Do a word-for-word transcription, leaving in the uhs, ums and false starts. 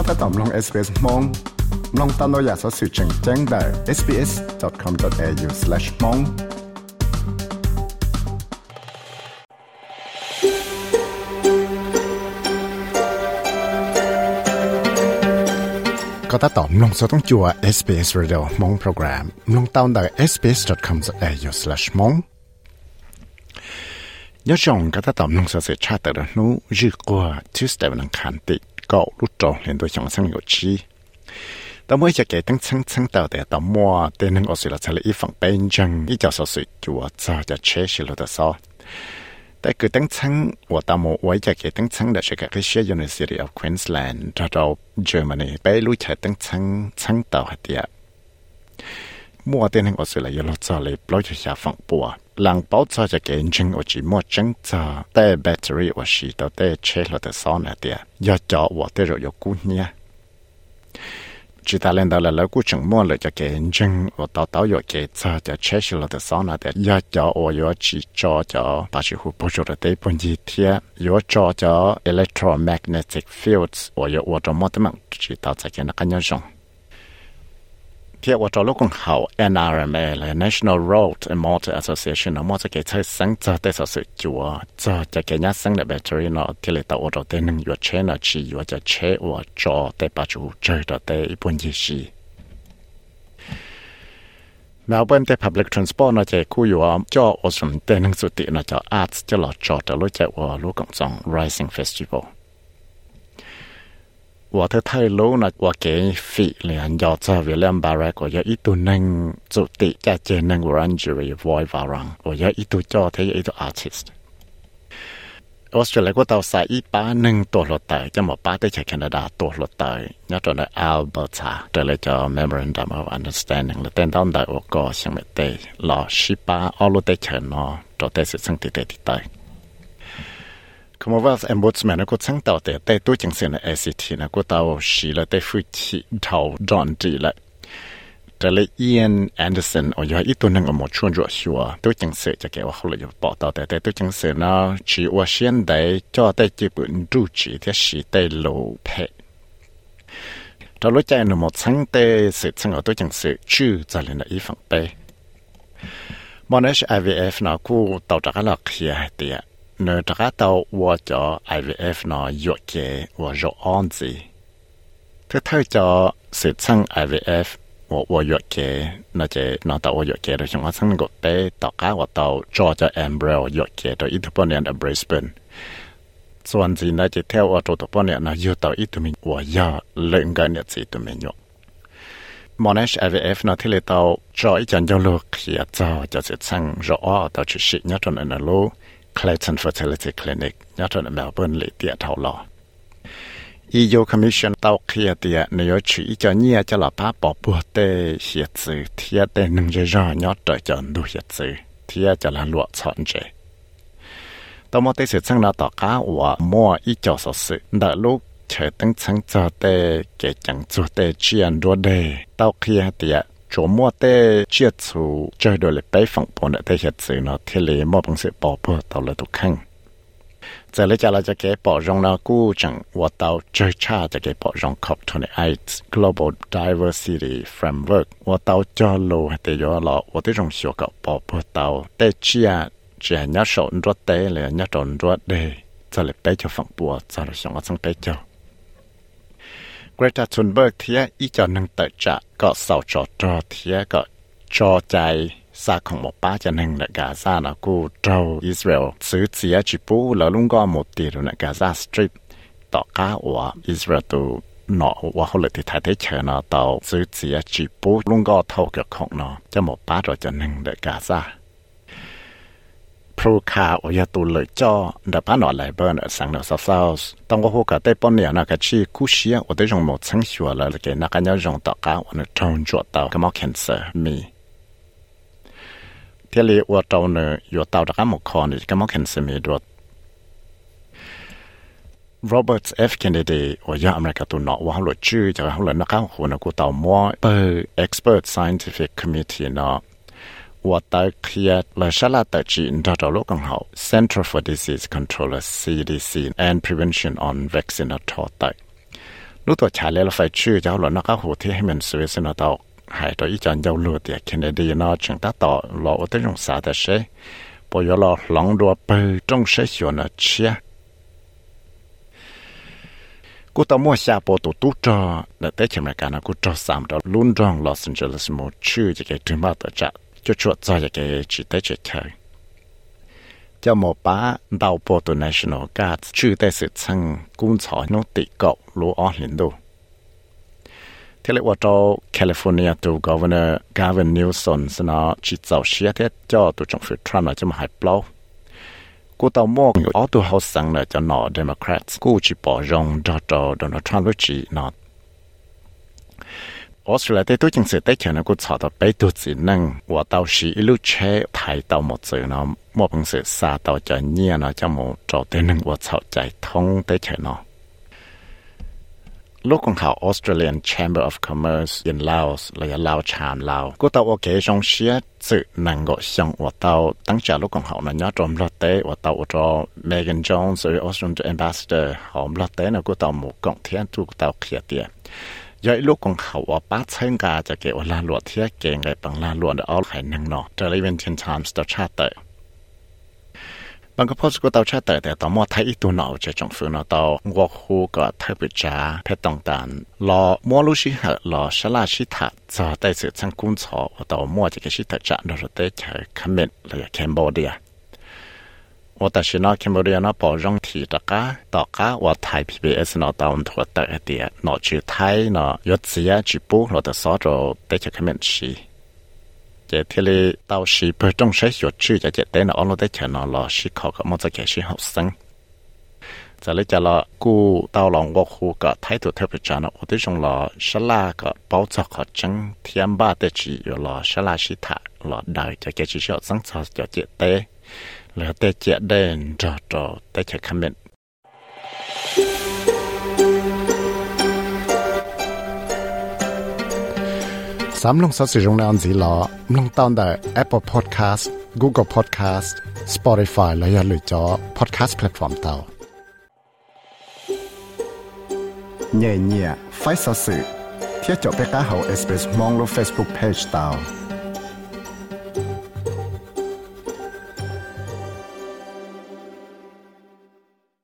ก็ตอมลง เอส บี เอส มองลองตามเราอยากสอสื่อแจ้งแจ้งได้ เอส บี เอส ดอท คอม ดอท เอ ยู สแลช มองก็ถ้าตอบลงสต้องจัว เอส บี เอส Radio มองโปรแกรมลงตามได้ เอส บี เอส ดอท คอม ดอท เอ ยู สแลช มองยอดจงก็ถ้าตอบลงสเสียชาติแต่ละนู้ยืดกว่า Tuesday วันอังคารติก็รู้จงเรียนโดยช่องสังอยู่ชีแต่เมื่อจะเกิดตั้งชั้นชั้นต่อแต่ต่อมัวเต็นหนึ่งอสิลทะเลอีฝั่งเป็นจังอีจะสสุดจัวจะจะเชื่อชิลตัวซอแต่คือตั้งชั้นว่าตามมัวไว้จะเกิดตั้งชั้นเด็กจะเกิดเชื่อ University of Queensland จากเราเยอรมนีไปรู้จักตั้งชั้นชั้นต่อหัดเดียมัวเต็นหนึ่งอสิลยลจะเลยปล่อยจะฝั่งปัวหลังเป้าจะจะเกิดจังว่าจีมัวจังจะแต่แบตเตอรี่ว่าชีตัวแต่เชื่อตัวซอหัดเดียยอดจ่อว่าแต่เราอยู่กู้เนี่ยchỉ ta lên đó là lỡ cú chừng mua lại cho cái chân và tao tao有cái车就切起了的桑拿的要叫我要去找叫把去湖不说的对本地铁要找叫 electromagnetic fields 我要我找么的嘛知道在个那个样上ที่ว่าจะลูกของเขา เอ็น อาร์ เอ็ม เอ เลย National Road and Motor Association นะมั่วจะเกิดใช้สังจะได้สสุดจัวจะจะเกิดยัดสังในแบตเตอรี่เนาะที่เลยตัวเราได้หนึ่งอยู่เช่นนะชีว่าจะเช่ว่าจอได้ปัจจุเจอตัวได้ปุ่นยี่สิแม้ว่าเป็นแต่ public transport นะจะคู่อยู่ว่าจออสมได้หนึ่งสุดที่นะจะ arts จะหล่อจอแต่รู้จักว่าลูกของสอง Rising Festival我在泰罗那我给费连要在威廉巴拉，我要一度能做的，再见能 orangery voice 瓦朗，我要一度做的一度 artist。ออสเตรเลียก็ตัวสายอีป้าหนึ่งตัวรถไต่จะมาป้าได้จากแคนาดาตัวรถไต่ยัดตัวในอัลเบอร์ตาแต่เลยจะ memorandum of understanding แล้วแต่ตอนได้โอ้ก็ยังไม่ได้รอชิป้าเอารถได้เชิญเนาะตัวได้สิ่งสังติดติดไต่Commonwealth Ombudsman นะก็ทั้งต่อแต่แต่ตัวจังเสียใน เอ ซี ที นะก็ตัวสีละแต่ฟื้นที่เท่าดอนจีละแต่เลย Ian Anderson อ๋อยอีตัวนึงก็หมดชวนรัวชัวตัวจังเสียจะแกว่าเขาเลยจะบอกต่อแต่แต่ตัวจังเสียนะชีว่าเชียนได้จ่อได้จีบนรูจีที่สีได้โลเพเรารู้ใจหนูหมดทั้งแต่เสร็จทั้งเอาตัวจังเสียชื่อจะเลยในอีฝั่งไปมอนเอช ไอ วี เอฟ นะกูต่อจากหลักเขียเตียเนื้อตระตัวว่าจะ ไอ วี เอฟ น่ะยกเกว่าจะอ่อนสิถ้าเธอจะสื่อสั่ง ไอ วี เอฟ ว่าว่ายกเกน่าจะน่าตัวว่ายกเกโดยเฉพาะสั่งก็เตะต่อก้าวตัวจอจะ embryo ยกเกโดยอิทธิพลเนี่ยใน Brisbane ส่วนที่น่าจะเท่าว่าตัวตัวเนี่ยน่าอยู่ตัวอิทธิพลว่าอย่าเล่นกันเนี่ยสิตัวเมียมอนิช ไอ วี เอฟ น่ะที่เราตัวจออีจันยาลูกเขียจอจะสื่อสั่งจะอ่อนตัวชุดชิ้นเนี่ยตอนนั้นนะลูกClayton Fertility Clinic ยัดในเมลเบิร์นเลยเตียเท่าหล่อ อี ยู Commission เต้าเคลียเตียในยอชีจะเนี่ยจะหลับป้าปอบปัวเตเหียดซื้อเทียเตหนึ่งจะรอยอดต่อจนดูเหียดซื้อเทียจะลันลวดสอนเจต่อมาเตสืบซึ่งเราต่อก้าวว่ามั่วอีจอสสื่อแต่ลูกเฉยตั้งชั้นจะเตเกจังจูเตเชียนรัวเดเต้าเคลียเตียจมัวเต้เชี่ยชูเจอโดยเลยไปฝั่งปนแต่เห็ดสื่อเนาะที่เลยมอบบังสือปอเพื่อเต่าเลยทุกครั้งจะเลยจะเราจะเก็บปอรองนากู้จังว่าเต่าเจอชาจะเก็บปอรอง ซี โอ พี ยี่สิบแปด Global Diversity Framework ว่าเต่าจอโลแต่ยอหล่อว่าที่รองเสียวกับปอเพื่อเต่าแต่เชี่ยเจียนัดสนรถเต้เลยนัดสนรถเดจะเลยไปจะฝั่งปัวจะเราส่งเอาสังไปเจ้าGreta Thunberg เทียอีจอนึงเตจะก็เศร้าจอจอเทียก็จอใจซาของหมอป้าจะนึงในกาซานะกูเจ้าอิสราเอลซื้อเสียจิปูแล้วลุงก็หมดตีในกาซาสตรีทต่อก้าวว่าอิสราเอลตัวหนอว่าเขาเลยที่ไทยได้เชิญนะต่อซื้อเสียจิปูลุงก็เท่ากับของเนาะจะหมอป้าเราจะนึงในกาซาพรูคาโอยาตูเลยจ่อดับพันอไลเบิร์นสังเนอซาซาสต้องก็หัวกะได้ปนเนี่ยนักชีคุเชียว่าได้จงหมดทั้งชัวเลยเลยนักการยงต่อก้าววันจงจวดเตาก็มอแคนเซอร์มีเที่ยวเลยว่าเตาเนออยู่เตาตะก้าหมกคอนี่ก็มอแคนเซอร์มีด้วย Robert F Kennedy ว่ายาอเมริกาตัวเนาะว่าเขาหลุดชื่อจากเขาหลุดนักข่าวหัวนักกูเตามัวเปิด Expert Scientific Committee เนาะว่าตาเคลียร์และชาลาตาจีนดาวโลกของเขา Center for Disease Control ซี ดี ซี and Prevention on Vaccine ทอต ลู lúc tuổi trả lời là phải chữ giáo luận nó có hồ thì hay mình sửa xin nó tao hay đó ý chọn giáo luật thì Kennedy nó chúng ta tỏ lo ở tới trong xã tại sẽ bây giờ lo lòng đua bơi trong sẽ hiểu nó chia cú tao mua xa bộ tụ tụ cho là tới chừng này cả nó cú cho sắm đó luôn trong Los Angeles một chữ chỉ cái trường bao tự chặt cho chuột cho cái chỉ tới chỉ chơi cho một bá đào bộ tụ National Guard chữ tới sự chân quân曹nó tị cậu lúa ở liền đâu thế là cho California tụ Governor Gavin Newsom nó chỉ tạo xe thế cho tụ trong phía Trump là cho mà hại blow cú tao mua ở tụ hậu sang là cho nó Democrats cú chỉ bỏ rong cho cho Donald Trump lúc chỉ nó Australia tới tôi chính sự tới chuyện là cú chọn到被独自能我到时一路车抬到么子呢么本事杀到就捏呢就么找得能我操在通tới chuyện nó lúc còn học Australian Chamber of Commerce in Laos là Lao Chan Lao cô tao ok trong xía sự năng gọi xong của tao tăng trả lúc còn học là nhớ trong lót tế của tao cho Megan Jones rồi Australian Ambassador họ lót tế là cô tao một cộng thiên tu của tao kia tiền vậy lúc còn học ở bát chân cả cho cái là luật thiết kế ngày bằng là luật ở hải năng nó Television Times tao tra tới bằng cái post của tao tra tới để tao mua thấy ít tu nào cho trong phương nó tao ngõ khu có thay bị trả phải tổng đàn lo mua lúc xí hở lo xả la xí thật giờ tại sự sang quân chó và tao mua cái xí thật trả nó rồi tới chơi comment là Cambodia và tại sao nó Cambodia nó bỏ rong thì tất cả tất cả và Thai pê bê ét nó tao thuộc tới địa nó chữ Thái nó yết gì chữ bố nó được xóa rồi tới chơi comment xí cái thì là tao chỉ bởi trong sách hiểu chữ cho cái tên nó ở đây cho nó là sĩ khảo cái một cái sĩ học sinh giờ lấy cho là cú tao lòng ngọc khu cái thái độ theo bị trả nó ở đây trong là sẽ là cái bảo trợ học sinh thiên ba để chỉ là sẽ là sĩ thà là đại cho cái sĩ học sinh cho cho cái tên là để cái tên cho cho để cái comment Sắm lông sử dụng năng gì lọ lông tao tại Apple Podcast, Google Podcast, Spotify là ya lựa chọn podcast platform tao. Nhẹ nhẹ, phải sở sự. Thiết cho bé cá hậu Express mong lo Facebook page tao.